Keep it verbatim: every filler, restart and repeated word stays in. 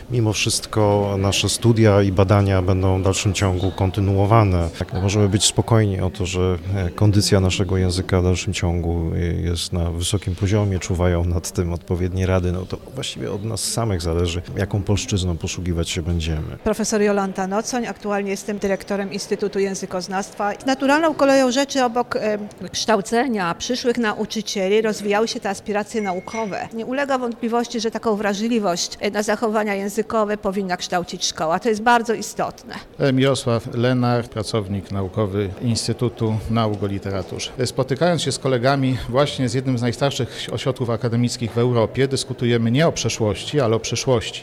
mimo wszystko nasze studia i badania będą w dalszym ciągu kontynuowane. Tak, możemy być spokojni o to, że kondycja naszego języka w dalszym ciągu jest na wysokim poziomie, czuwają nad tym odpowiednie rady. No to właściwie od nas samych zależy, jaką polszczyzną posługiwać się będziemy. Profesor Jolanta Nocoń, aktualnie jestem dyrektorem Instytutu Językoznawstwa. Naturalną koleją rzeczy obok e, kształcenia przyszłych nauczycieli rozwijały się te aspiracje naukowe. Nie ulega wątpliwości, że taką wrażliwość na zachowania językowe powinna kształcić szkoła. To jest bardzo istotne. Mirosław Lenart, pracownik naukowy Instytutu Nauk o Literaturze. Spotykając się z kolegami właśnie z jednym z najstarszych ośrodków akademickich w Europie, dyskutujemy nie o przeszłości, ale o przyszłości.